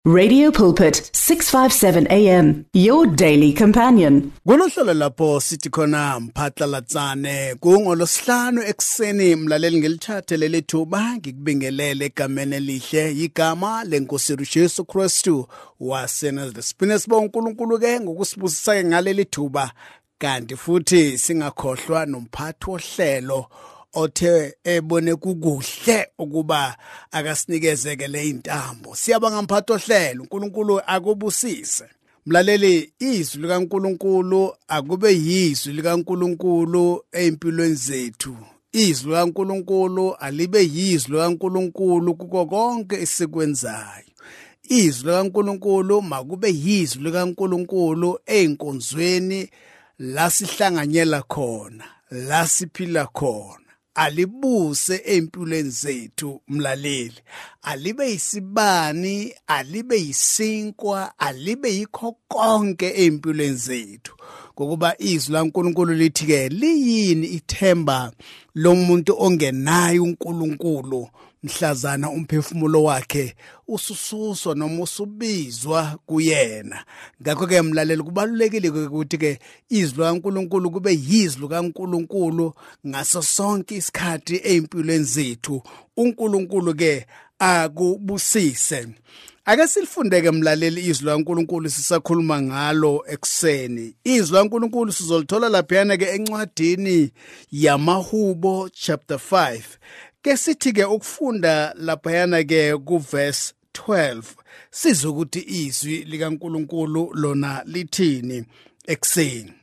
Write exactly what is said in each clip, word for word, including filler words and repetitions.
Radio Pulpit, six fifty-seven A M, your daily companion. Kulohlelo lapho sithi khona mphatlalatsane kungolosihlanu ekseni mlaleli ngelithathe lethuba ngikubingelele egameni elihle igama lenkosi Jesu Kristu waseNazareth. Siphinde sibonge uNkulunkulu ke ngokusibusisa ke ngaleli thuba kanti futhi singakhohlwa nomphathi wohlelo othe ebone kukuhle ukuba akasinikezeke le intambo. Siyabonga mphathi wohlelo, uNkulunkulu akubusise. Mlaleli, izwi likaNkulunkulu akube yizwi likaNkulunkulu empilweni zethu. Izwi likaNkulunkulu alibe yizwi likaNkulunkulu kuko konke esikwenzayo. Izwi likaNkulunkulu makube yizwi likaNkulunkulu einkonzweni la sihlanganyela khona, la siphila khona. Alibuse empilweni zethu mlaleli, alibe isibani, alibe isinkwa, alibe yikho konke empilweni zethu. Ngokuba izwi laNkulunkulu lithi ke liyini ithemba lomuntu ongenaye uNkulunkulu mhlazana umphefumulo wakhe usususwa noma usubizwa kuyena. Ngakho ke mlaleli kubalulekile ukuthi ke izwi laNkulunkulu kube yizwi likaNkulunkulu ngaso sonke isikhathi empilweni zethu. uNkulunkulu ke akubusise. Ake silifundeke mlaleli izwi laNkulunkulu sisakhuluma ngalo ekseni. Izwi laNkulunkulu sizolithola laphayana ke encwadini yamaHubo chapter five. Ke sithi ke ukufunda laphayana ke ku verse twelve sizokuthi izwi likaNkulunkulu lona lithini ekseni.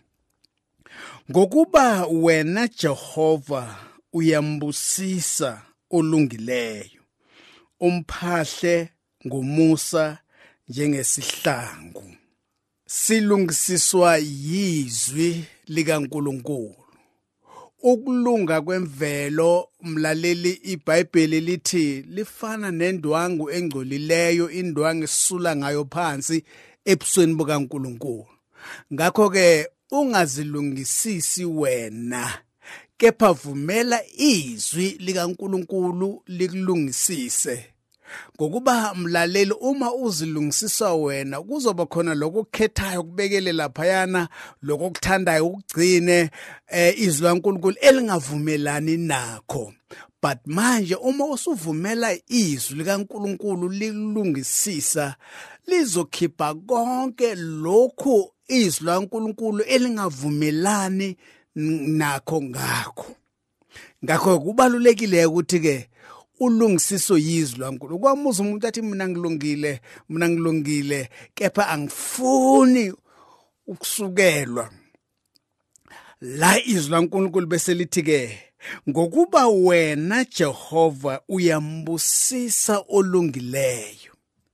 Ngokuba wena Jehova uyambusisa olungileyo, umphahle ngomusa njengesihlangu. Silungisiswa yizwi likaNkulunkulu. Ukulunga kwemvelo mlaleli, iBhayibheli lithi lifana nendwangu engcolileyo, indwangu esula ngayo phansi ebusweni bukaNkulunkulu. Ngakho ke ungazilungisisi wena, kepha vumela izwi likaNkulunkulu likulungisise. Ngokuba mlaleli, uma uzilungisisa wena kuzoba khona lokukhethayo kubekele laphayana, lokuthandayo ukugcine eh, izwi laNkulunkulu elingavumelani nakho. But manje uma usuvumela izwi likaNkulunkulu likulungisisa, lizokhipha konke lokhu izwi laNkulunkulu elingavumelani nakho ngakho. Ngakho kubalulekile ukuthi ke ulungisiso yizwi laNkulunkulu. Kwamuza umuntu athi mina ngilungile, mina ngilungile, kepha angifuni ukusukelwa. La izwi laNkulunkulu bese lithi ke ngokuba wena Jehova uyambusisa olungileyo,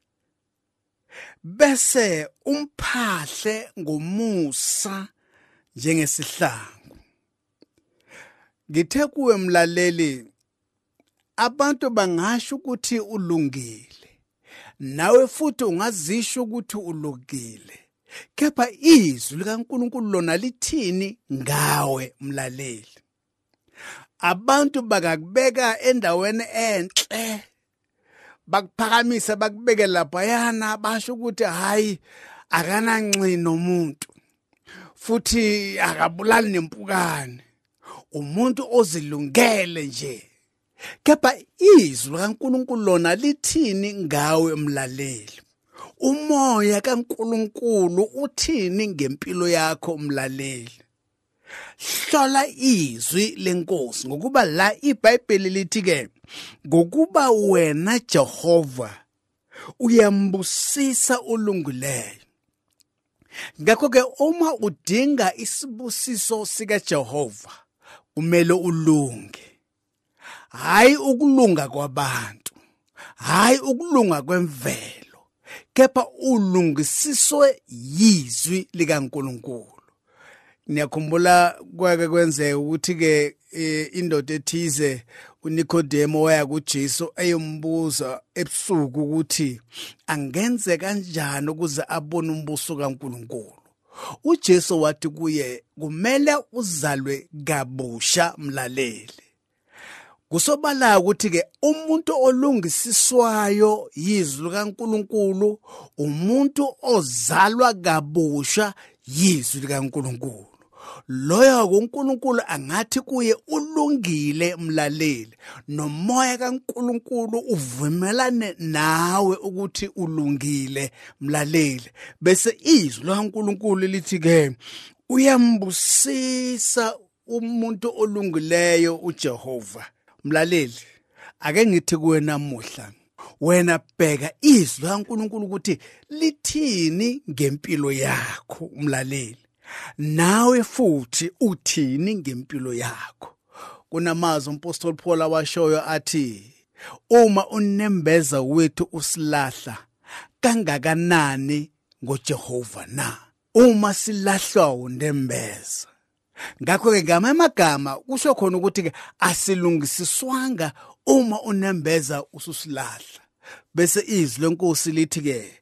bese umphahle ngomusa njengesihlangu. Ngithe kuwe mlaleli, abantu bangasho ukuthi ulungile, nawe futhi ungazisho ukuthi ulungile, kepha izwi likaNkulunkulu lona lithini ngawe mlaleli? Abantu bakakubeka endaweni enhle, bakuphakamisa bakubeke laphayana, basho ukuthi hayi akanancini nomuntu, futhi akabulali nempukane, umuntu ozilungele nje. Kepha izwi likaNkulunkulu lona lithini ngawe mlaleli? Umoya kaNkulunkulu uthini ngempilo yakho mlaleli? Hlola izwi lenkosi, ngokuba la iBhayibheli lithi ke ngokuba wena Jehova uyambusisa olungileyo. Ngakho ke uma udinga isibusiso sika Jehova kumele ulunge. Hayi ukulunga kwabantu, hayi ukulunga kwemvelo, kepha ulungisiswe yizwi likaNkulunkulu. Niyakhumbula kwake kwenzeka ukuthi ke indoda ethize uNikodemo waya kuJesu ayombuza ebusuku ukuthi angenze kanjani ukuze abone umbuso kaNkulunkulu. uJesu wathi kuye kumele uzalwe kabusha mlaleli. kusobala ukuthi ke umuntu olungisiswayo yizwi likaNkuluNkulu umuntu ozalwa kabusha yizwi likaNkuluNkulu. Loyo kuNkulunkulu angathi kuye ulungile mlaleli, nomoya kaNkulunkulu uvumelane nawe ukuthi ulungile mlaleli. Bese izwi likaNkulunkulu lithi ke uyambusisa umuntu olungileyo uJehova. Mlaleli, ake ngithi kuwe namuhla, wena bheka izwi likaNkulunkulu ukuthi lithini ngempilo yakho mlaleli. Nawe futhi uthini ngempilo yakho. Kunamazwi umpostoli Paul awashoyo athi, uma unembeza wethu usilahla kangakanani ngoJehova na. Uma silahlwa undembeza. Ngakho ke ngamagama kusho khona ukuthi ke asilungisiswanga uma unembeza ususilahla. Bese izwi lenkosi lithi ke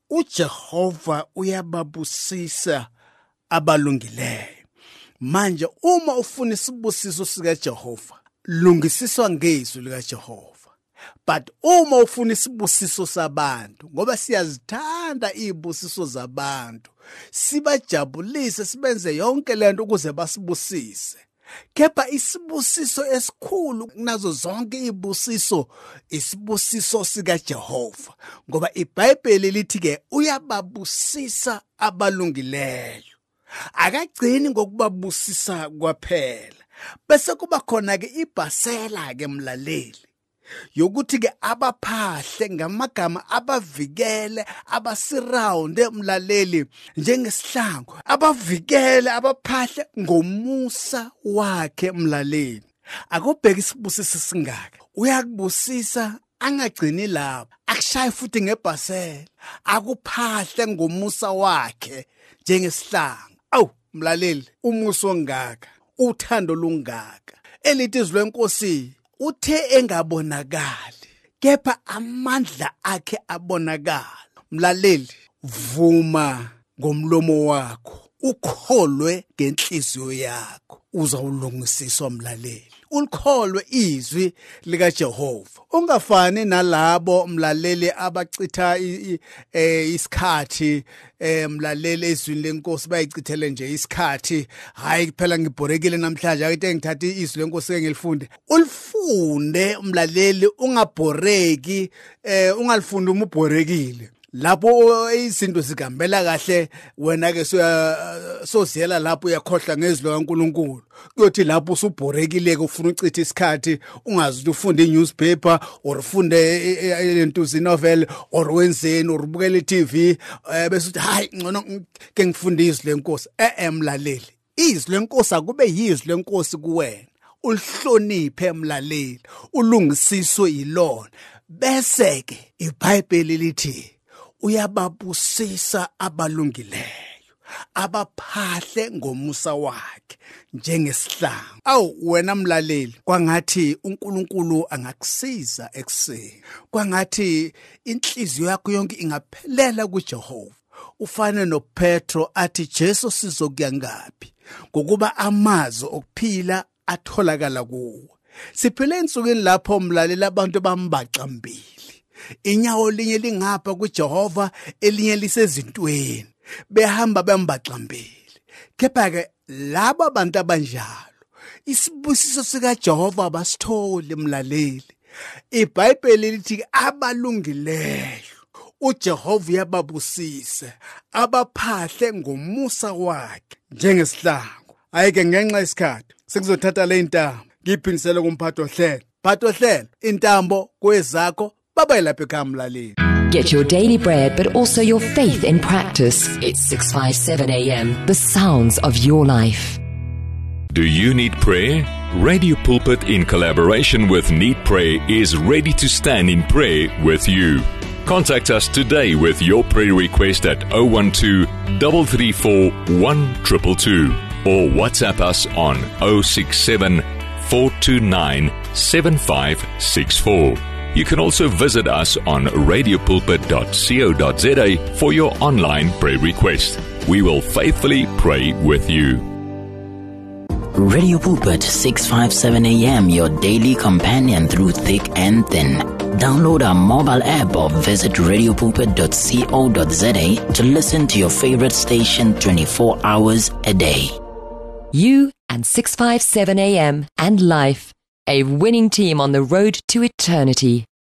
uJehova uyababusisa abalungileyo. Manje uma ufuna isibusiso sika Jehova, lungisiswa ngezwi lika Jehova. But uma ufuna isibusiso sabantu, ngoba siyazithanda izibusiso zabantu, sibajabulise sibenze yonke lento ukuze basibusise. Kepha isibusiso esikhulu kunazo zonke izibusiso isibusiso sika Jehova, ngoba iBhayibheli lithi ke uyababusisa abalungileyo. Akagcini ngokubabusisa kwaphela, bese kuba khona ke ibhasela ke mlaleli yokuthi ke abaphahle ngamagama abavikele abasirounde mlaleli njengesihlangu, abavikele abaphahle ngomusa wakhe mlaleli. Akubheka isibusiso singaka, uyakubusisa angagcini lapho, akushaye futhi ngebhasela, akuphahle ngomusa wakhe njengesihlangu. Awu mlaleli, umusa ongaka, uthando lungaka, elithi izwi lenkosi uthe engabonakali kepha amandla akhe abonakala. Mlaleli, vuma ngomlomo wakho, ukholwe ngenhliziyo yakho, uzawulungisiswa mlaleli. Ulikholwe izwi lika Jehova. Ungafani nalabo mlaleli abachitha isikhathi mlaleli ezwini lenkosi bayichithele nje isikhathi. Hayi phela ngibhorekile namhlanje ake ngithathe izwi lenkosi ngilifunde. Ulifunde mlaleli, ungabhoreki, ungalifundi uma ubhorekile. Lapho izinto zigambela kahle, wena ke soziyela lapho uyakhohlwa ngezwi likaNkulunkulu. Kuyothi lapho usubhorekile ke ufuna ucitha isikhathi, ungazi ufunde i-newspaper or ufunde into novel or wenzeni or ubukele i-T V, bese uthi hayi ngcono ke ngifunde izwi lenkosi. Eh mlaleli, izwi lenkosi akube yizwi lenkosi kuwena. Ulihloniphe mlaleli, ulungisiswe yilona. Bese ke iBhayibheli lithi uyababusisa abalungileyo, abaphahle ngomusa wakhe njengesihlangu. Awu wena mlaleli, kwangathi uNkulunkulu angakusiza ekseni, kwangathi inhliziyo yakho yonke ingaphelela kuJehova. Ufane noPetro athi Jesu sizokuya ngaphi, ngokuba amazwi okuphila atholakala kuwe. Siphile ensukwini lapho mlaleli abantu bambaxambili, inyawo linye lingapha kuJehova, elinye lisezintweni, behamba bembaxambili. Kepha ke laba bantu abanjalo isibusiso sika Jehova basithole mlaleli. iBhayibheli lithi abalungileyo uJehova uyababusisa, abaphahle ngomusa wakhe njengesihlangu. Ayike ngenxa yesikhathi sekuzothatha le ntambo ngiphindisele kumphathi ohlelo. Mphathi ohlelo, intambo kwezakho baba yilapha ekhaya mlaleli. Get your daily bread, but also your faith in practice. It's six fifty-seven A M, the sounds of your life. Do you need prayer? Radio Pulpit, in collaboration with Need Pray, is ready to stand in prayer with you. Contact us today with your prayer request at zero one two, three three four, one two two two or WhatsApp us on zero six seven, four two nine, seven five six four. You can also visit us on radio pulpit dot co dot za for your online prayer request. We will faithfully pray with you. Radio Pulpit six fifty-seven A M, your daily companion through thick and thin. Download our mobile app or visit radio pulpit dot co dot za to listen to your favorite station twenty-four hours a day. You and six fifty-seven A M and life, a winning team on the road to eternity.